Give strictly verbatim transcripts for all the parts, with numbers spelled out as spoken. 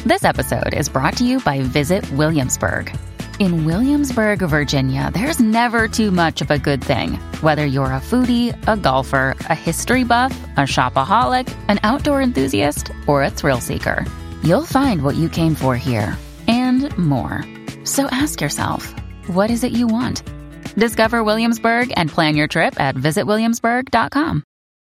This episode is brought to you by Visit Williamsburg. In Williamsburg, Virginia, there's never too much of a good thing. Whether you're a foodie, a golfer, a history buff, a shopaholic, an outdoor enthusiast, or a thrill seeker, you'll find what you came for here and more. So ask yourself, what is it you want? Discover Williamsburg and plan your trip at visit williamsburg dot com.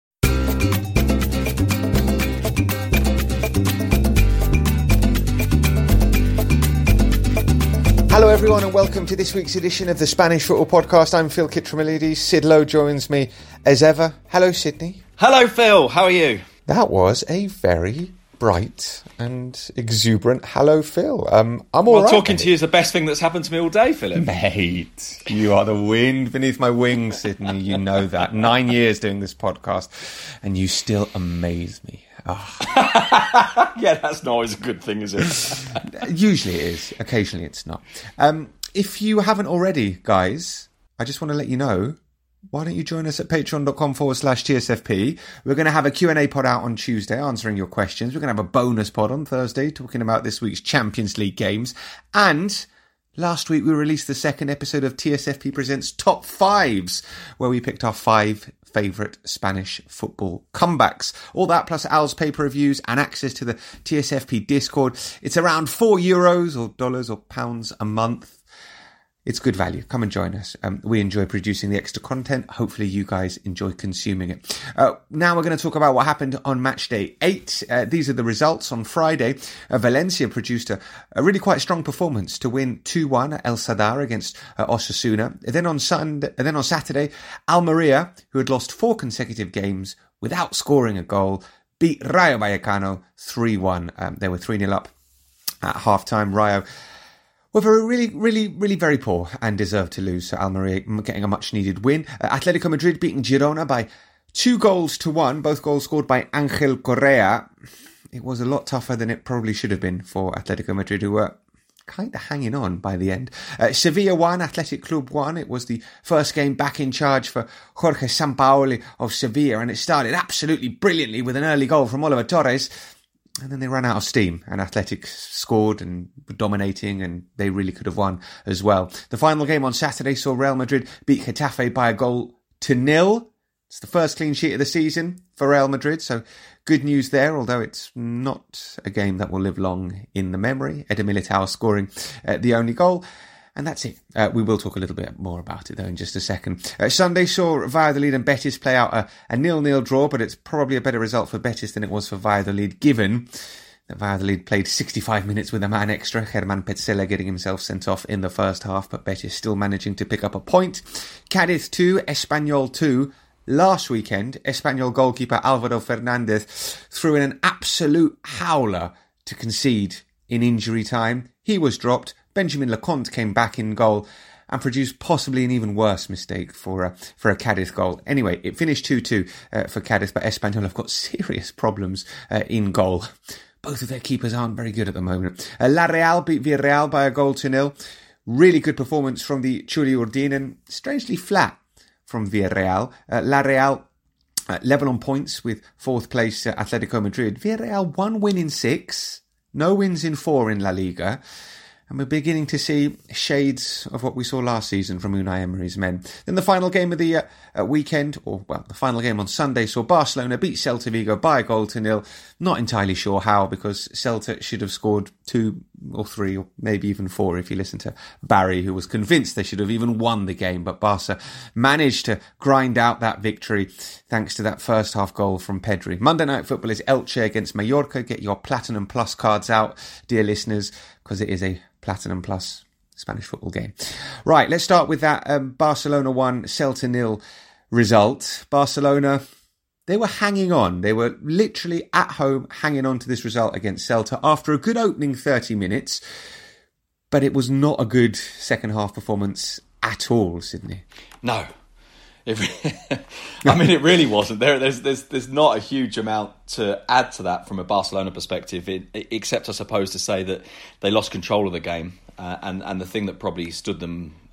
Hello everyone and welcome to this week's edition of the Spanish Football Podcast. I'm Phil Kitromilides. Sid Lowe joins me as ever. Hello Sydney. Hello Phil, how are you? That was a very bright and exuberant hello Phil. Um, I'm all well, right. talking mate. to you is the best thing that's happened to me all day, Philip. Mate, you are the wind beneath my wings, Sydney. You know that. Nine years doing this podcast and you still amaze me. Oh. Yeah, that's not always a good thing, is it? Usually it is. Occasionally it's not. Um, if you haven't already, guys, I just want to let you know, why don't you join us at patreon.com forward slash TSFP. We're going to have a Q and A pod out on Tuesday answering your questions. We're going to have a bonus pod on Thursday talking about this week's Champions League games. And last week we released the second episode of T S F P Presents Top Fives, where we picked our five favourite Spanish football comebacks. All that plus Al's paper reviews and access to the T S F P Discord. It's around four euros or dollars or pounds a month. It's good value. Come and join us. Um, we enjoy producing the extra content. Hopefully you guys enjoy consuming it. Uh, now we're going to talk about what happened on match day eight. Uh, these are the results. On Friday, uh, Valencia produced a, a really quite strong performance to win two one at El Sadar against uh, Osasuna. Then on Sunday, then on Saturday, Almeria, who had lost four consecutive games without scoring a goal, beat Rayo Vallecano three one. Um, they were three nil up at half-time. Rayo were very, really, really, really very poor and deserved to lose. So Almeria getting a much-needed win. Uh, Atletico Madrid beating Girona by two goals to one. Both goals scored by Angel Correa. It was a lot tougher than it probably should have been for Atletico Madrid, who were kind of hanging on by the end. Uh, Sevilla won, Athletic Club won. It was the first game back in charge for Jorge Sampaoli of Sevilla, and it started absolutely brilliantly with an early goal from Oliver Torres. And then they ran out of steam, and Athletic scored and were dominating, and they really could have won as well. The final game on Saturday saw Real Madrid beat Getafe by a goal to nil. It's the first clean sheet of the season for Real Madrid, so good news there, although it's not a game that will live long in the memory. Eder Militao scoring uh, the only goal. And that's it. Uh, we will talk a little bit more about it, though, in just a second. Uh, Sunday saw Valladolid and Betis play out a, a nil-nil draw, but it's probably a better result for Betis than it was for Valladolid, given that Valladolid played sixty-five minutes with a man extra, Germán Petzela getting himself sent off in the first half, but Betis still managing to pick up a point. Cádiz two, Espanyol two. Last weekend, Espanyol goalkeeper Álvaro Fernández threw in an absolute howler to concede in injury time. He was dropped. Benjamin Lecomte came back in goal and produced possibly an even worse mistake for a, for a Cádiz goal. Anyway, it finished two two uh, for Cádiz, but Espanyol have got serious problems uh, in goal. Both of their keepers aren't very good at the moment. Uh, La Real beat Villarreal by a goal to nil. Really good performance from the Churi Urdin and strangely flat from Villarreal. Uh, La Real uh, level on points with fourth place uh, Atletico Madrid. Villarreal one win in six, no wins in four in La Liga. And we're beginning to see shades of what we saw last season from Unai Emery's men. Then the final game of the uh, uh, weekend, or well, the final game on Sunday, saw Barcelona beat Celta Vigo by a goal to nil. Not entirely sure how, because Celta should have scored two or three, or maybe even four if you listen to Barry, who was convinced they should have even won the game. But Barca managed to grind out that victory thanks to that first half goal from Pedri. Monday Night Football is Elche against Mallorca. Get your Platinum Plus cards out, dear listeners, because it is a Platinum Plus Spanish football game. Right, let's start with that um, Barcelona one, Celta nil result. Barcelona, they were hanging on. They were literally at home hanging on to this result against Celta after a good opening thirty minutes. But it was not a good second half performance at all, Sydney. No. It, I mean, it really wasn't. There, there's, there's, there's not a huge amount to add to that from a Barcelona perspective, it, except I suppose to say that they lost control of the game, uh, and and the thing that probably stood them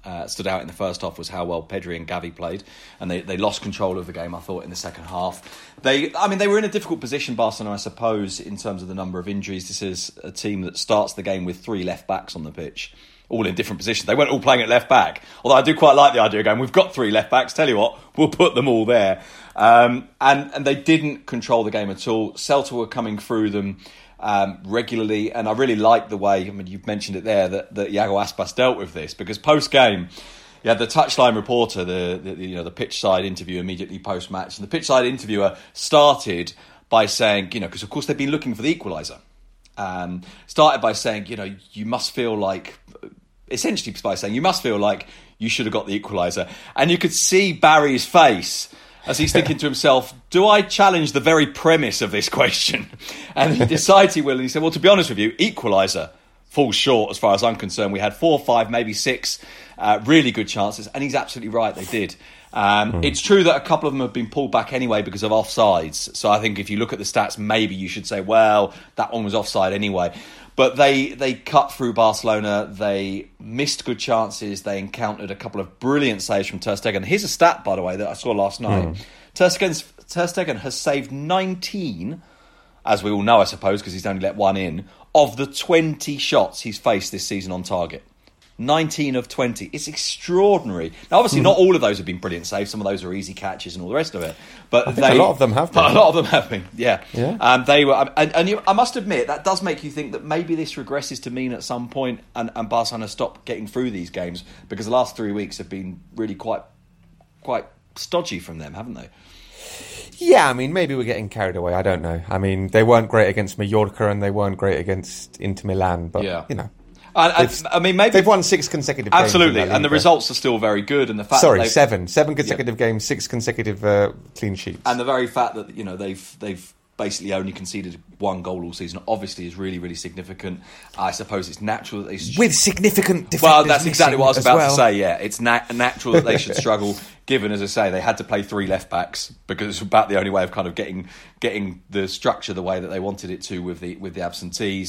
uh, stood out in the first half was how well Pedri and Gavi played, and they, they lost control of the game, I thought, in the second half. They, I mean, they were in a difficult position, Barcelona, I suppose, in terms of the number of injuries. This is a team that starts the game with three left backs on the pitch, all in different positions. They weren't all playing at left back, although I do quite like the idea of going, we've got three left backs, tell you what, we'll put them all there. Um, and, and they didn't control the game at all. Celta were coming through them um, regularly, and I really like the way, I mean, you've mentioned it there, that, that Iago Aspas dealt with this, because post-game, you had the touchline reporter, the, the you know the pitch side interview immediately post-match, and the pitch side interviewer started by saying, you know, because of course they've been looking for the equaliser, um, started by saying, you know, you must feel like, essentially by saying, you must feel like you should have got the equaliser. And you could see Barry's face as he's thinking to himself, do I challenge the very premise of this question? And he decides he will, and he said, well, to be honest with you, equaliser falls short as far as I'm concerned. We had four, five, maybe six uh, really good chances, and he's absolutely right, they did. Um, mm. It's true that a couple of them have been pulled back anyway because of offsides. So I think if you look at the stats, maybe you should say, well, that one was offside anyway. But they, they cut through Barcelona. They missed good chances. They encountered a couple of brilliant saves from Ter Stegen. Here's a stat, by the way, that I saw last night. Mm. Ter Stegen's, Ter Stegen has saved nineteen, as we all know, I suppose, because he's only let one in, of the twenty shots he's faced this season on target. nineteen of twenty. It's extraordinary. Now, obviously, mm. not all of those have been brilliant saves. Some of those are easy catches and all the rest of it. But I think they, a lot of them have been. A lot of them have been, yeah. yeah. Um, they were, and, and you, I must admit, that does make you think that maybe this regresses to mean at some point, and, and Barcelona stop getting through these games, because the last three weeks have been really quite, quite stodgy from them, haven't they? Yeah, I mean, maybe we're getting carried away. I don't know. I mean, they weren't great against Mallorca and they weren't great against Inter Milan, but, yeah. you know. I, I, I mean, maybe they've won six consecutive games. Absolutely, and the results are still very good. And the fact sorry, that seven, seven consecutive yeah. games, six consecutive uh, clean sheets, and the very fact that you know they've they've basically only conceded one goal all season, obviously is really really significant. I suppose it's natural that they sh- with significant defenders. Well, that's exactly what I was about well. to say. Yeah, it's nat- natural that they should struggle. Given, as I say, they had to play three left backs because it's about the only way of kind of getting getting the structure the way that they wanted it to with the with the absentees.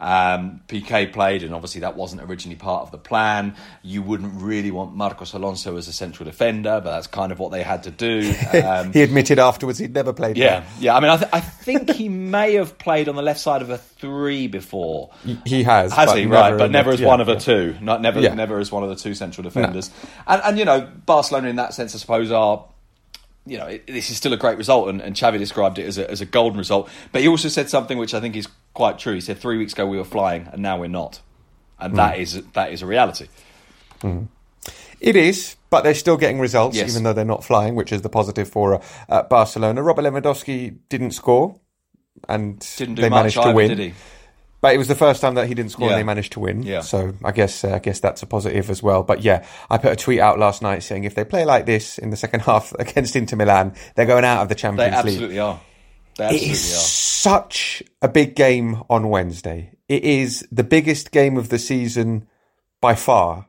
Um, P K played, and obviously that wasn't originally part of the plan. You wouldn't really want Marcos Alonso as a central defender, but that's kind of what they had to do. Um, he admitted afterwards he'd never played. Yeah, there. yeah. I mean, I, th- I think he may have played on the left side of a three before. He has, has he? Right, but never the, as yeah, one of yeah. a two. Not never, yeah. never as one of the two central defenders. No. And and you know, Barcelona in that sense, I suppose, are, you know, it, this is still a great result, and, and Xavi described it as a, as a golden result. But he also said something which I think is quite true. He said three weeks ago we were flying, and now we're not, and mm. that is that is a reality. Mm. It is, but they're still getting results, yes. even though they're not flying, which is the positive for uh, uh, Barcelona. Robert Lewandowski didn't score, and didn't do they much managed to either, win. Did he? But it was the first time that he didn't score yeah. and they managed to win. Yeah. So I guess uh, I guess that's a positive as well. But yeah, I put a tweet out last night saying if they play like this in the second half against Inter Milan, they're going out of the Champions League. They absolutely League. are. They absolutely it is are. Such a big game on Wednesday. It is the biggest game of the season by far.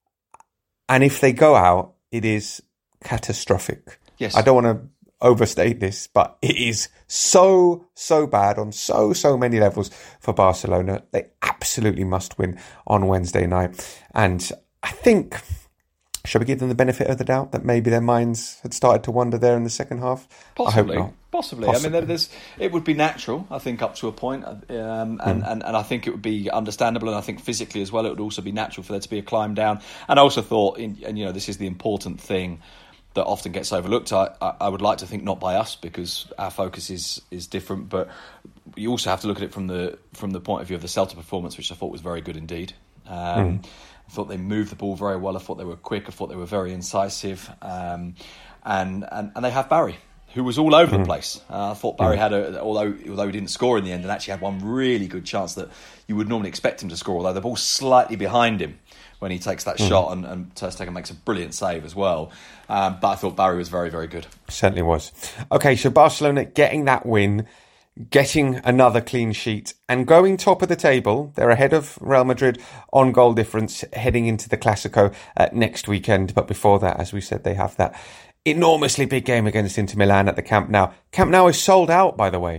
And if they go out, it is catastrophic. Yes. I don't want to overstate this, but it is so, so bad on so, so many levels for Barcelona. They absolutely must win on Wednesday night. And I think, shall we give them the benefit of the doubt that maybe their minds had started to wander there in the second half? Possibly. I hope not. Possibly. Possibly. I mean, there's, it would be natural, I think, up to a point. Um, and, mm. and, and I think it would be understandable. And I think physically as well, it would also be natural for there to be a climb down. And I also thought, in, and you know, this is the important thing that often gets overlooked. I, I, I would like to think not by us, because our focus is is different. But you also have to look at it from the from the point of view of the Celta performance, which I thought was very good indeed. Um, mm. I thought they moved the ball very well. I thought they were quick. I thought they were very incisive. Um, and, and and they have Barry, who was all over mm. the place. Uh, I thought Barry mm. had a, although although he didn't score in the end, and actually had one really good chance that you would normally expect him to score, although the ball's slightly behind him when he takes that mm. shot, and, and Ter Stegen makes a brilliant save as well. Um, but I thought Barry was very, very good. Certainly was. Okay, so Barcelona getting that win, getting another clean sheet, and going top of the table. They're ahead of Real Madrid on goal difference heading into the Clásico uh, next weekend. But before that, as we said, they have that enormously big game against Inter Milan at the Camp Nou. Camp Nou is sold out, by the way,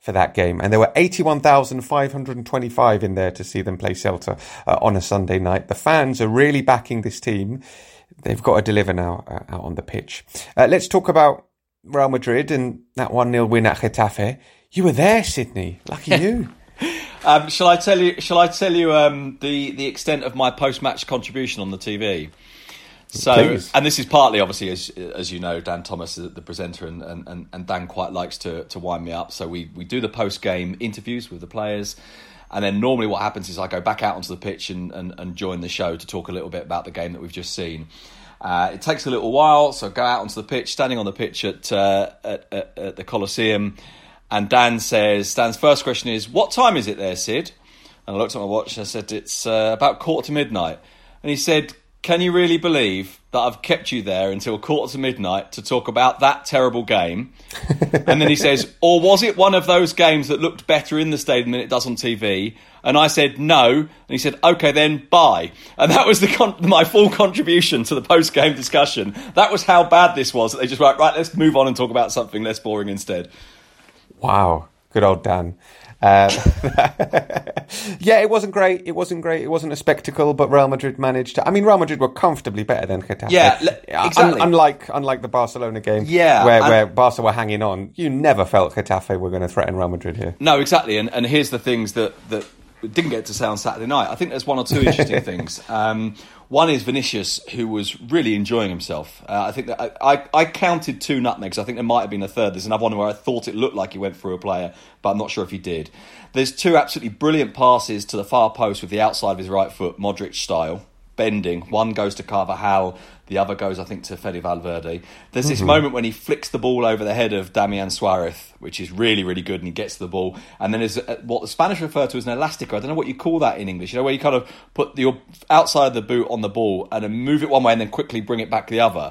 for that game. And there were eighty-one thousand five hundred twenty-five in there to see them play Celta uh, on a Sunday night. The fans are really backing this team. They've got to deliver now uh, out on the pitch. Uh, let's talk about Real Madrid and that one nil win at Getafe. You were there, Sydney. Lucky you. Um, shall I tell you? Shall I tell you um, the the extent of my post-match contribution on the T V? So, Please. And this is partly, obviously, as as you know, Dan Thomas is the presenter, and, and, and Dan quite likes to to wind me up. So we we do the post-game interviews with the players, and then normally what happens is I go back out onto the pitch and, and, and join the show to talk a little bit about the game that we've just seen. Uh, it takes a little while, so I go out onto the pitch, standing on the pitch at uh, at, at, at the Colosseum. And Dan says, Dan's first question is, what time is it there, Sid? And I looked at my watch and I said, it's uh, about quarter to midnight. And he said, can you really believe that I've kept you there until quarter to midnight to talk about that terrible game? And then he says, or was it one of those games that looked better in the stadium than it does on T V? And I said, no. And he said, OK, then bye. And that was the con- my full contribution to the post-game discussion. That was how bad this was. They just went, right, let's move on and talk about something less boring instead. Wow, good old Dan. Uh, yeah, it wasn't great. It wasn't great. It wasn't a spectacle, but Real Madrid managed to. I mean, Real Madrid were comfortably better than Getafe. Yeah, exactly. Un- unlike unlike the Barcelona game, yeah, where and, where Barca were hanging on, you never felt Getafe were going to threaten Real Madrid here. No, exactly. And and here's the things that that didn't get to say on Saturday night. I think there's one or two interesting things. Um, One is Vinicius, who was really enjoying himself. Uh, I think that I, I, I counted two nutmegs. I think there might have been a third. There's another one where I thought it looked like he went through a player, but I'm not sure if he did. There's two absolutely brilliant passes to the far post with the outside of his right foot, Modric style, bending. One goes to Carvajal, the other goes, I think, to Fede Valverde. There's this mm-hmm. moment when he flicks the ball over the head of Damian Suarez, which is really, really good, and he gets to the ball. And then there's what the Spanish refer to as an elastico. I don't know what you call that in English. You know, where you kind of put your outside of the boot on the ball and then move it one way and then quickly bring it back the other.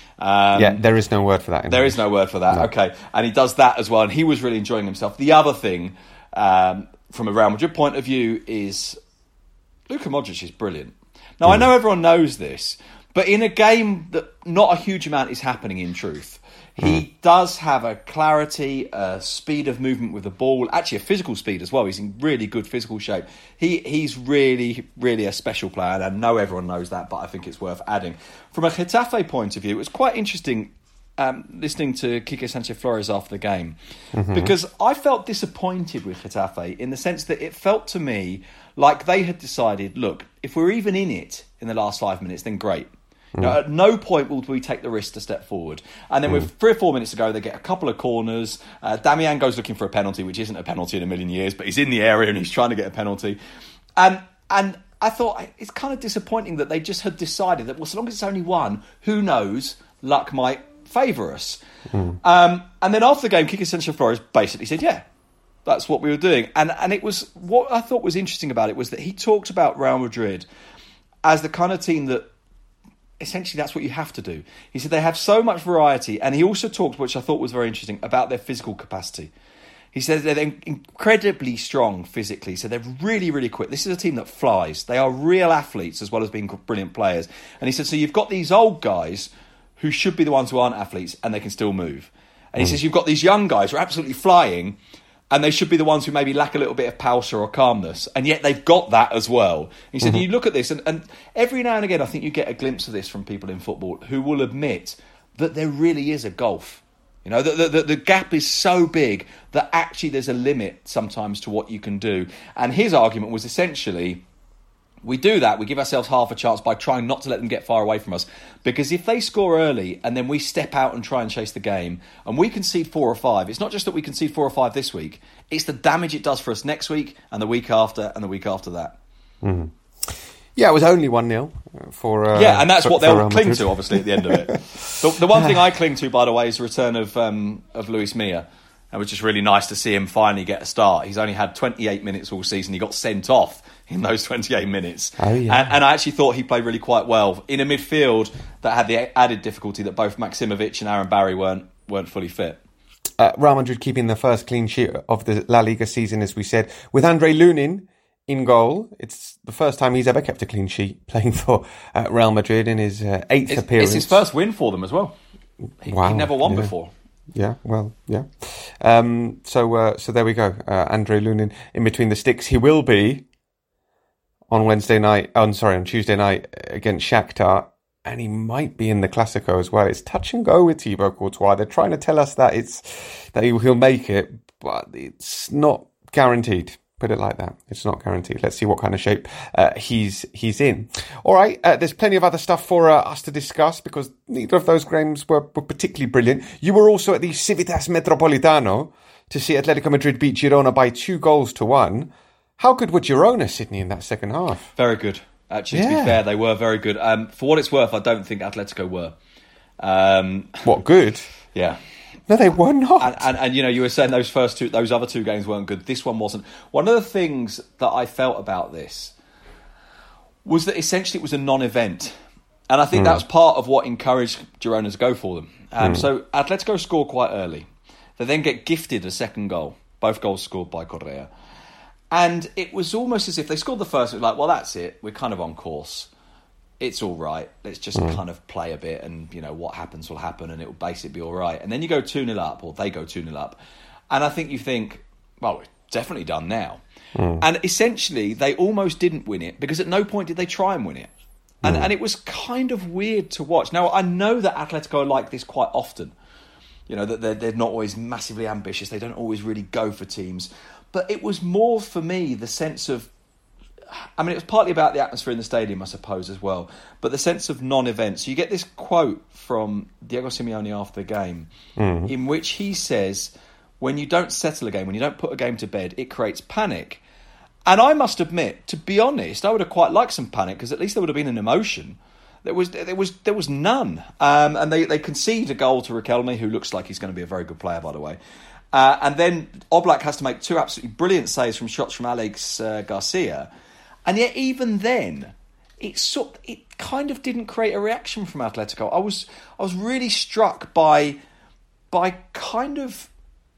Um, yeah, there is no word for that. In there English. is no word for that. No. Okay. And he does that as well, and he was really enjoying himself. The other thing, um, from a Real Madrid point of view, is Luka Modric is brilliant. Now, mm. I know everyone knows this, but in a game that not a huge amount is happening in truth, he mm. does have a clarity, a speed of movement with the ball, actually a physical speed as well. He's in really good physical shape. He He's really, really a special player, and I know everyone knows that, but I think it's worth adding. From a Getafe point of view, it was quite interesting um, listening to Quique Sanchez-Flores after the game, mm-hmm. because I felt disappointed with Getafe in the sense that it felt to me like they had decided, look, if we're even in it in the last five minutes, then great. Mm. Now, at no point will we take the risk to step forward. And then mm. with three or four minutes to go, they get a couple of corners. Uh, Damian goes looking for a penalty, which isn't a penalty in a million years, but he's in the area and he's trying to get a penalty. And and I thought it's kind of disappointing that they just had decided that, well, so long as it's only one, who knows, luck might favour us. Mm. Um, and then after the game, Quique Sanchez-Flores basically said, yeah, that's what we were doing. And and it was, what I thought was interesting about it was that he talked about Real Madrid as the kind of team that essentially that's what you have to do. He said they have so much variety, and he also talked, which I thought was very interesting, about their physical capacity. He said they're incredibly strong physically, so they're really, really quick. This is a team that flies. They are real athletes as well as being brilliant players. And he said, so you've got these old guys who should be the ones who aren't athletes, and they can still move. And he mm. says you've got these young guys who are absolutely flying, and they should be the ones who maybe lack a little bit of pausa or calmness. And yet they've got that as well. He said, mm-hmm. you look at this, and, and every now and again, I think you get a glimpse of this from people in football who will admit that there really is a gulf. You know, the, the, the gap is so big that actually there's a limit sometimes to what you can do. And his argument was essentially, we do that, we give ourselves half a chance by trying not to let them get far away from us. Because if they score early and then we step out and try and chase the game, and we concede four or five, it's not just that we concede four or five this week, it's the damage it does for us next week and the week after and the week after that. Mm-hmm. Yeah, it was only one nil for... Uh, yeah, and that's for, what they'll cling to, obviously, at the end of it. the, the one thing I cling to, by the way, is the return of um, of Luis Milla. It was just really nice to see him finally get a start. He's only had twenty-eight minutes all season. He got sent off in those twenty-eight minutes. Oh, yeah. and, and I actually thought he played really quite well in a midfield that had the added difficulty that both Maximovic and Aaron Barry weren't weren't fully fit. Uh, Real Madrid keeping the first clean sheet of the La Liga season, as we said, with Andre Lunin in goal. It's the first time he's ever kept a clean sheet playing for uh, Real Madrid in his uh, eighth it's, appearance. It's his first win for them as well. He, wow, he never won yeah. before. Yeah, well, yeah. Um, so, uh, so there we go. Uh, Andre Lunin in between the sticks. He will be on Wednesday night. Oh, I'm sorry, on Tuesday night against Shakhtar, and he might be in the Clasico as well. It's touch and go with Thibaut Courtois. They're trying to tell us that it's that he, he'll make it, but it's not guaranteed. Put it like that. It's not guaranteed. Let's see what kind of shape uh, he's he's in. All right. Uh, there's plenty of other stuff for uh, us to discuss because neither of those games were, were particularly brilliant. You were also at the Civitas Metropolitano to see Atletico Madrid beat Girona by two goals to one. How good were Girona, Sydney, in that second half? Very good. Actually, yeah. to be fair, they were very good. Um, for what it's worth, I don't think Atletico were. Um, what, good? Yeah. No, they were not. And, and, and, you know, you were saying those first two, those other two games weren't good. This one wasn't. One of the things that I felt about this was that essentially it was a non-event. And I think mm. that was part of what encouraged Girona to go for them. Um, mm. So Atletico score quite early. They then get gifted a second goal. Both goals scored by Correa. And it was almost as if they scored the first, it was like, well, that's it. We're kind of on course. It's all right. Let's just mm. kind of play a bit and, you know, what happens will happen and it will basically be all right. And then you go two nil up, or they go two nil up. And I think you think, well, we're definitely done now. Mm. And essentially, they almost didn't win it because at no point did they try and win it. And mm. and it was kind of weird to watch. Now, I know that Atletico are like this quite often. You know, that they're, they're not always massively ambitious. They don't always really go for teams. But it was more, for me, the sense of, I mean, it was partly about the atmosphere in the stadium, I suppose, as well. But the sense of non-event. So you get this quote from Diego Simeone after the game, mm. in which he says, when you don't settle a game, when you don't put a game to bed, it creates panic. And I must admit, to be honest, I would have quite liked some panic, because at least there would have been an emotion. There was there was, there was none. Um, and they, they concede a goal to Riquelme, who looks like he's going to be a very good player, by the way. Uh, and then Oblak has to make two absolutely brilliant saves from shots from Alex uh, Garcia. And yet, even then, it sort it kind of didn't create a reaction from Atletico. I was I was really struck by by kind of,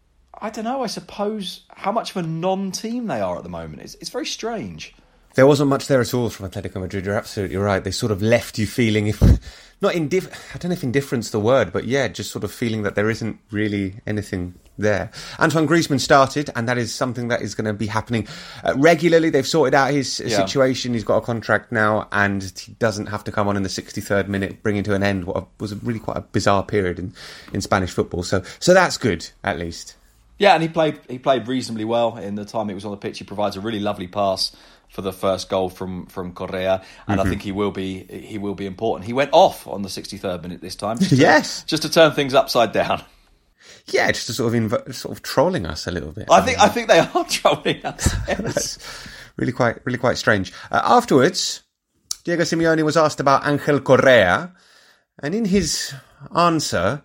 I don't know, I suppose, how much of a non-team they are at the moment. It's it's very strange. There wasn't much there at all from Atletico Madrid. You're absolutely right. They sort of left you feeling, if not indif- I don't know if indifference the word, but yeah, just sort of feeling that there isn't really anything there. Antoine Griezmann started, and that is something that is going to be happening uh, regularly. They've sorted out his uh, yeah. situation. He's got a contract now, and he doesn't have to come on in the sixty-third minute, bringing to an end what was a really quite a bizarre period in, in Spanish football. So, so that's good, at least. Yeah, and he played he played reasonably well in the time he was on the pitch. He provides a really lovely pass for the first goal from, from Correa, and mm-hmm. I think he will be he will be important. He went off on the sixty-third minute this time, just to, yes, just to turn things upside down. Yeah, just to sort of inv- sort of trolling us a little bit. I think I think they are trolling us. Yes. That's really quite really quite strange. Uh, afterwards, Diego Simeone was asked about Angel Correa, and in his answer,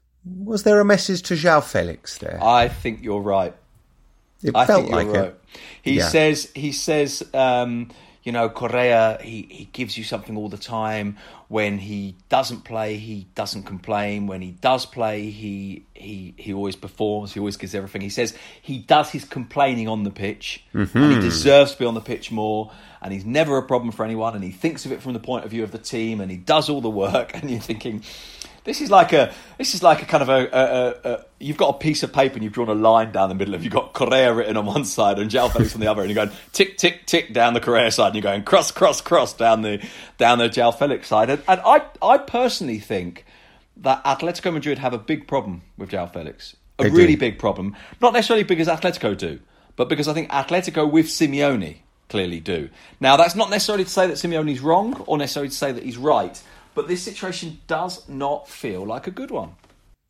was there a message to João Felix there? I think you're right. It I felt think you're like right. it. He yeah. says he says um, you know, Correa, he, he gives you something all the time. When he doesn't play, he doesn't complain. When he does play, he he he always performs. He always gives everything. He says he does his complaining on the pitch, mm-hmm. and he deserves to be on the pitch more. And he's never a problem for anyone. And he thinks of it from the point of view of the team. And he does all the work. And you're thinking, this is like a this is like a kind of a, a, a you've got a piece of paper and you've drawn a line down the middle of. You've got Correa written on one side and João Felix on the other, and you're going tick tick tick down the Correa side, and you're going cross cross cross down the down the João Felix side. And, and I I personally think that Atletico Madrid have a big problem with João Felix, a they really do. big problem. Not necessarily because Atletico do, but because I think Atletico with Simeone clearly do. Now that's not necessarily to say that Simeone's wrong or necessarily to say that he's right. But this situation does not feel like a good one.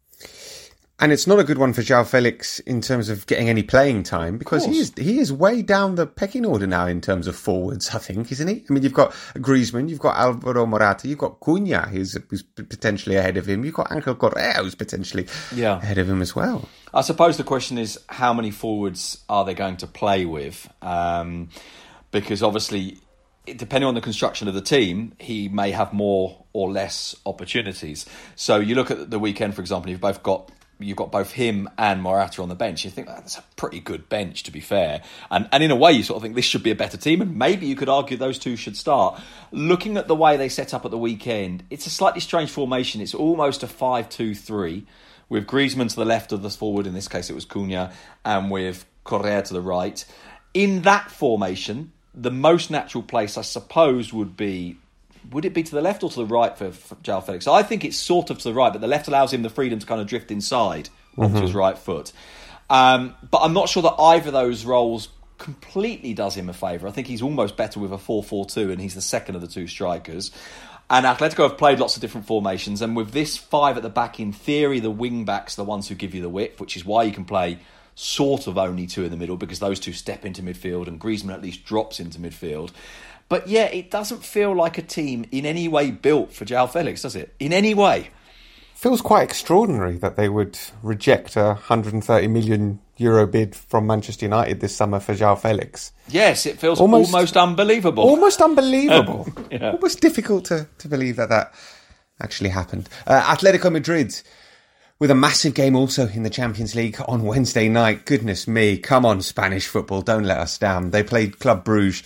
And it's not a good one for João Felix in terms of getting any playing time, because he is he is way down the pecking order now in terms of forwards, I think, isn't he? I mean, you've got Griezmann, you've got Alvaro Morata, you've got Cunha, who's, who's potentially ahead of him, you've got Angel Correa, who's potentially yeah. ahead of him as well. I suppose the question is, how many forwards are they going to play with? Um, because obviously, depending on the construction of the team, he may have more or less opportunities. So you look at the weekend, for example, you've both got you've got both him and Morata on the bench. You think, oh, that's a pretty good bench, to be fair. And and in a way, you sort of think this should be a better team, and maybe you could argue those two should start. Looking at the way they set up at the weekend, it's a slightly strange formation. It's almost a five two three, with Griezmann to the left of the forward, in this case it was Cunha, and with Correa to the right. In that formation, the most natural place, I suppose, would be... Would it be to the left or to the right for, for João Felix? I think it's sort of to the right, but the left allows him the freedom to kind of drift inside onto mm-hmm. his right foot. Um, but I'm not sure that either of those roles completely does him a favour. I think he's almost better with a four four two, and he's the second of the two strikers. And Atletico have played lots of different formations, and with this five at the back, in theory, the wing-backs are the ones who give you the width, which is why you can play sort of only two in the middle, because those two step into midfield, and Griezmann at least drops into midfield. But yeah, it doesn't feel like a team in any way built for João Felix, does it? In any way. Feels quite extraordinary that they would reject a one hundred thirty million euro bid from Manchester United this summer for João Felix. Yes, it feels almost, almost unbelievable. Almost unbelievable. yeah. Almost difficult to, to believe that that actually happened. Uh, Atletico Madrid with a massive game also in the Champions League on Wednesday night. Goodness me, come on Spanish football, don't let us down. They played Club Brugge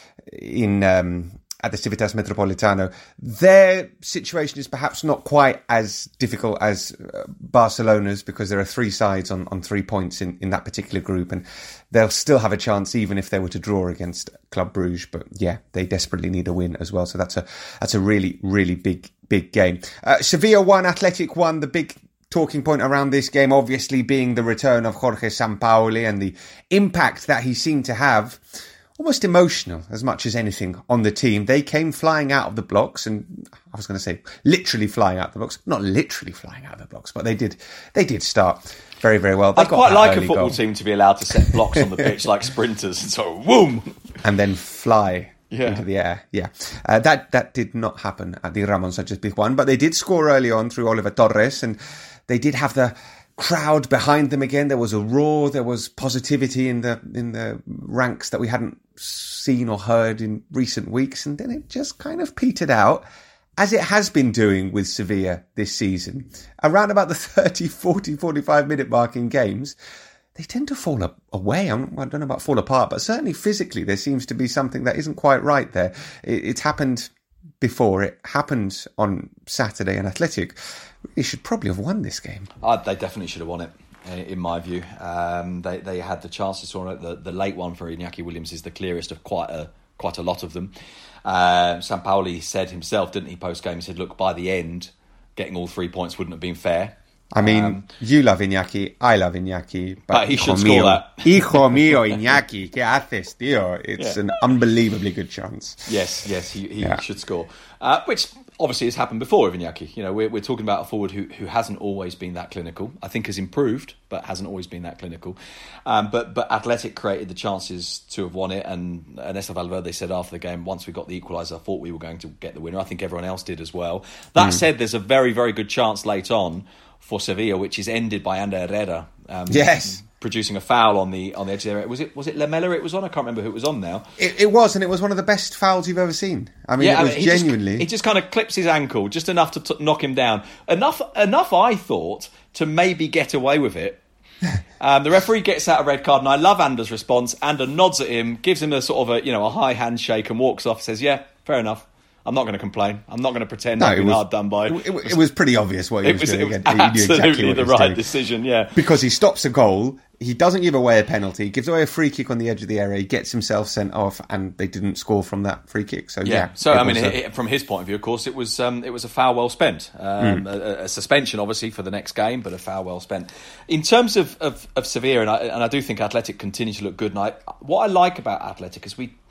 in um, at the Civitas Metropolitano. Their situation is perhaps not quite as difficult as uh, Barcelona's, because there are three sides on, on three points in, in that particular group, and they'll still have a chance even if they were to draw against Club Brugge. But yeah, they desperately need a win as well. So that's a that's a really, really big, big game. Uh, Sevilla won, Athletic won. The big talking point around this game obviously being the return of Jorge Sampaoli and the impact that he seemed to have. Almost emotional as much as anything on the team. They came flying out of the blocks, and I was going to say literally flying out of the blocks. Not literally flying out of the blocks, but they did They did start very, very well. They I'd quite like a football goal. team to be allowed to set blocks on the pitch like sprinters, and so whoom! And then fly yeah. into the air. Yeah, uh, That that did not happen at the Ramon Sanchez Pizjuan, but they did score early on through Oliver Torres, and they did have the crowd behind them again. There was a roar, there was positivity in the in the ranks that we hadn't seen or heard in recent weeks, and then it just kind of petered out, as it has been doing with Sevilla this season. Around about the thirty, forty, forty-five minute mark in games, they tend to fall away. I'm, I don't know about fall apart, but certainly physically there seems to be something that isn't quite right there. It, it's happened before. It happened on Saturday, and Athletic really should probably have won this game. Uh, they definitely should have won it, in my view. Um, they they had the chances to win it. The, the late one for Iñaki Williams is the clearest of quite a quite a lot of them. Uh, Sampaoli said himself, didn't he, post-game? He said, look, by the end, getting all three points wouldn't have been fair. I mean, um, you love Iñaki, I love Iñaki, but, but he should score mío, that. Hijo mío, Iñaki, ¿qué haces, tío? It's yeah. an unbelievably good chance. Yes, yes, he, he yeah. should score. Uh, which obviously has happened before with Iñaki. You know, we're, we're talking about a forward who, who hasn't always been that clinical. I think has improved, but hasn't always been that clinical. Um, but but Athletic created the chances to have won it, and Ernesto Valverde said after the game, once we got the equaliser, I thought we were going to get the winner. I think everyone else did as well. That mm. said, there's a very, very good chance late on for Sevilla, which is ended by Ander Herrera. Um, yes. Producing a foul on the on the edge of the area. Was it was it Lamela it was on? I can't remember who it was on now. It, it was, and it was one of the best fouls you've ever seen. I mean, yeah, it was I mean, he genuinely... Just, he just kind of clips his ankle, just enough to t- knock him down. Enough, enough, I thought, to maybe get away with it. um, the referee gets out a red card, and I love Ander's response. Ander nods at him, gives him a sort of a, you know, a high handshake and walks off, says, yeah, fair enough. I'm not going to complain. I'm not going to pretend no, I've been was, hard done by. It, it, it was pretty obvious what he it was, was doing. It was absolutely exactly the right doing. decision, yeah. Because he stops a goal, he doesn't give away a penalty, gives away a free kick on the edge of the area, he gets himself sent off, and they didn't score from that free kick. So yeah. yeah so I mean, a... it, from his point of view, of course, it was um, it was a foul well spent. Um, mm. a, a suspension, obviously, for the next game, but a foul well spent. In terms of of, of Sevilla, and I, and I do think Athletic continue to look good. And I, what I like about Athletic is we.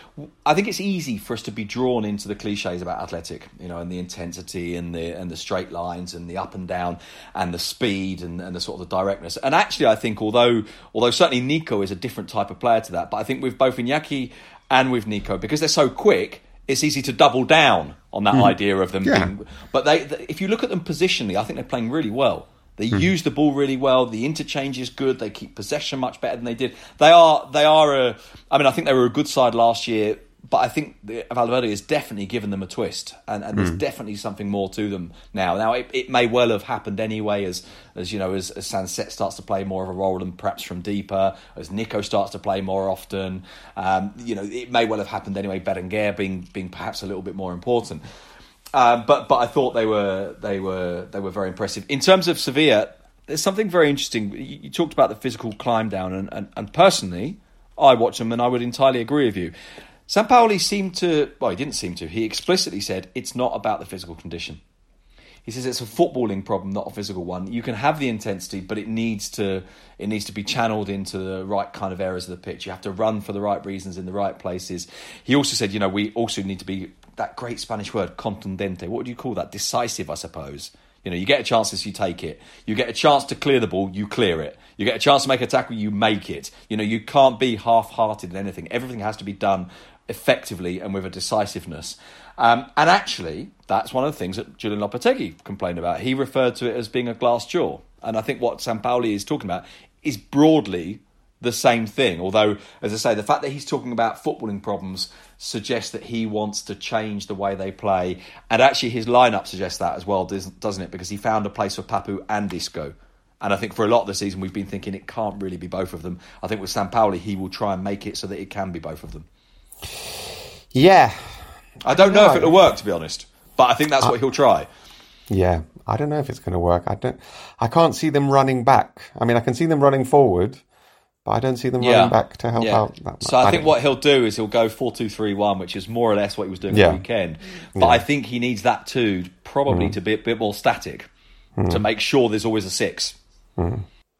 I think it's easy for us to be drawn into the cliches about Athletic, you know, and the intensity and the and the straight lines and the up and down and the speed and, and the sort of the directness. And actually, I think although although certainly Nico is a different type of player to that, but I think with both Iñaki and with Nico, because they're so quick, it's easy to double down on that mm. idea of them. Yeah. Being, but they, they, if you look at them positionally, I think they're playing really well. They mm. use the ball really well. The interchange is good. They keep possession much better than they did. They are. They are a. I mean, I think they were a good side last year, but I think Valverde has definitely given them a twist, and, and mm. there's definitely something more to them now. Now, it, it may well have happened anyway, as as you know, as, as Sancet starts to play more of a role, and perhaps from deeper, as Nico starts to play more often. Um, you know, it may well have happened anyway. Berenguer being being perhaps a little bit more important. Uh, but but I thought they were they were they were very impressive in terms of Sevilla. there's something very interesting. You, you talked about the physical climb down, and, and, and personally, I watch them and I would entirely agree with you. Sampaoli seemed to, well, he didn't seem to. He explicitly said it's not about the physical condition. He says it's a footballing problem, not a physical one. You can have the intensity, but it needs to it needs to be channeled into the right kind of areas of the pitch. You have to run for the right reasons in the right places. He also said, you know, we also need to be, that great Spanish word, contundente. What would you call that? Decisive, I suppose. You know, you get a chance, you take it. You get a chance to clear the ball, you clear it. You get a chance to make a tackle, you make it. You know, you can't be half-hearted in anything. Everything has to be done effectively and with a decisiveness. Um, and actually, that's one of the things that Julian Lopetegui complained about. He referred to it as being a glass jaw. And I think what Sampaoli is talking about is broadly the same thing. Although, as I say, the fact that he's talking about footballing problems suggests that he wants to change the way they play. And actually, his lineup suggests that as well, doesn't it? Because he found a place for Papu and Isco. And I think for a lot of the season, we've been thinking it can't really be both of them. I think with Sampaoli, he will try and make it so that it can be both of them. Yeah. I don't know if it'll work, to be honest, but I think that's what he'll try. Yeah, I don't know if it's going to work. I don't. I can't see them running back. I mean, I can see them running forward, but I don't see them yeah. running back to help yeah. out that much. So I, I think what he'll do is he'll go four two three one, which is more or less what he was doing yeah. the weekend. But yeah. I think he needs that too, probably mm. to be a bit more static, mm. to make sure there's always a six. Mm.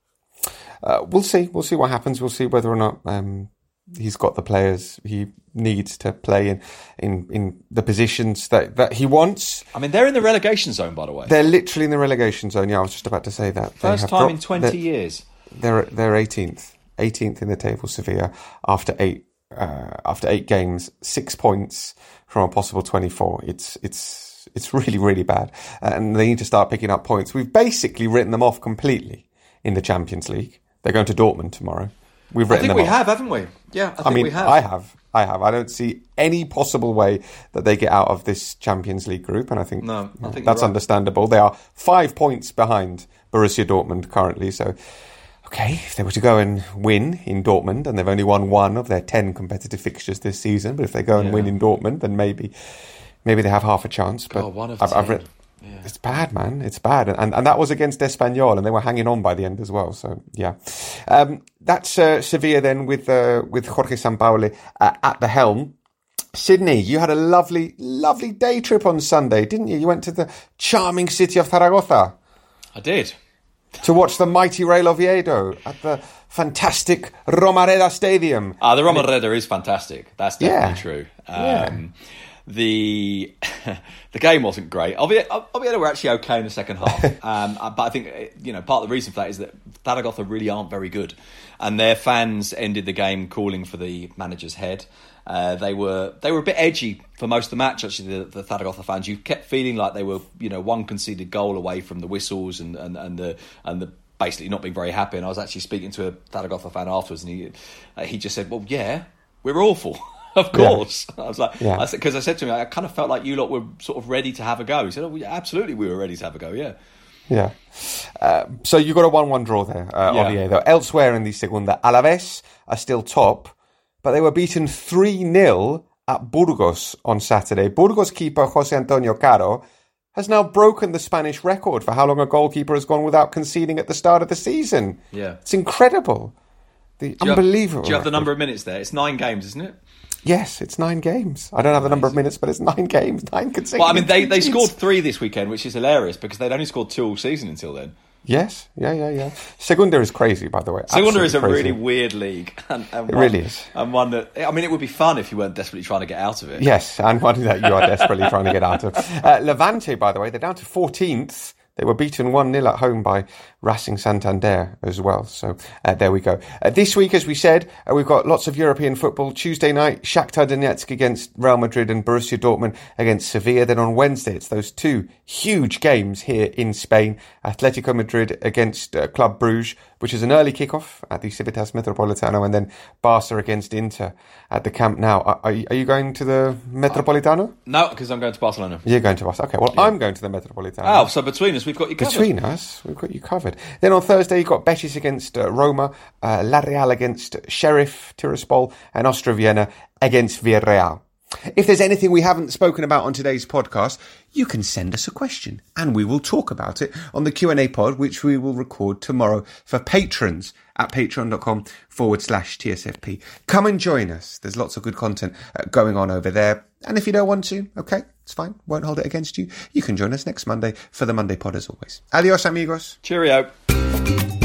Uh, we'll see. We'll see what happens. We'll see whether or not um, he's got the players he needs to play in, in, in the positions that, that he wants. I mean, they're in the relegation zone, by the way. They're literally in the relegation zone. Yeah, I was just about to say that. First time in twenty years. They're they're eighteenth, eighteenth in the table. Sevilla after eight uh, after eight games, six points from a possible twenty-four. It's it's it's really really bad, and they need to start picking up points. We've basically written them off completely in the Champions League. They're going to Dortmund tomorrow. We've written I think them we off. have, haven't we? Yeah, I think I mean, we have. I have. I have. I don't see any possible way that they get out of this Champions League group, and I think, no, I think that's right. understandable. They are five points behind Borussia Dortmund currently, so okay, if they were to go and win in Dortmund, and they've only won one of their ten competitive fixtures this season, but if they go and yeah. win in Dortmund, then maybe maybe they have half a chance. But God, one of I've, ten. I've read, yeah. It's bad, man. It's bad. And and that was against Espanyol, and they were hanging on by the end as well. So, yeah. Um, that's uh, Sevilla then with uh, with Jorge Sampaoli uh, at the helm. Sydney, you had a lovely, lovely day trip on Sunday, didn't you? You went to the charming city of Zaragoza. I did. To watch the mighty Real Oviedo at the fantastic Romareda Stadium. Ah, the Romareda is fantastic. That's definitely yeah. true. Um, yeah. The the game wasn't great. Oviedo, Oviedo were actually okay in the second half, um, but I think you know part of the reason for that is that Zaragoza really aren't very good, and their fans ended the game calling for the manager's head. Uh, they were they were a bit edgy for most of the match. Actually, the, the Zaragoza fans, you kept feeling like they were you know one conceded goal away from the whistles and and, and the and the basically not being very happy. And I was actually speaking to a Zaragoza fan afterwards, and he uh, he just said, "Well, yeah, we're awful." Of course. Yeah. I was like, yeah. I said, because I said to him, I kind of felt like you lot were sort of ready to have a go. He said, oh, yeah, absolutely, we were ready to have a go, yeah. Yeah. Uh, so you got a one one draw there, uh, yeah. Oviedo. Elsewhere in the Segunda, Alaves are still top, but they were beaten three nil at Burgos on Saturday. Burgos keeper Jose Antonio Caro has now broken the Spanish record for how long a goalkeeper has gone without conceding at the start of the season. Yeah. It's incredible. The do unbelievable. Have, do you have the record. number of minutes there? It's nine games, isn't it? Yes, it's nine games. I don't have the number of minutes, but it's nine games, nine consecutive. Well, I mean, they, they scored three this weekend, which is hilarious because they'd only scored two all season until then. Yes, yeah, yeah, yeah. Segunda is crazy, by the way. Segunda is a crazy. really weird league. And, and it one, really is. And one that, I mean, it would be fun if you weren't desperately trying to get out of it. Yes, and one that you are desperately trying to get out of. Uh, Levante, by the way, they're down to fourteenth. They were beaten one nil at home by Racing Santander as well. So uh, there we go. Uh, this week, as we said, uh, we've got lots of European football. Tuesday night, Shakhtar Donetsk against Real Madrid and Borussia Dortmund against Sevilla. Then on Wednesday, it's those two huge games here in Spain. Atletico Madrid against uh, Club Bruges, which is an early kickoff at the Civitas Metropolitano, and then Barca against Inter at the Camp Nou. Are, are, you, are you going to the Metropolitano? Uh, no, because I'm going to Barcelona. You're going to Barca. Okay, well, yeah. I'm going to the Metropolitano. Oh, so between us, we've got you covered. Between us, we've got you covered. Then on Thursday, you've got Betis against uh, Roma, uh, La Real against Sheriff Tiraspol, and Austria Vienna against Villarreal. If there's anything we haven't spoken about on today's podcast, you can send us a question and we will talk about it on the Q and A pod, which we will record tomorrow for patrons at patreon.com forward slash TSFP. Come and join us. There's lots of good content going on over there. And if you don't want to, okay, it's fine. Won't hold it against you. You can join us next Monday for the Monday pod as always. Adios, amigos. Cheerio.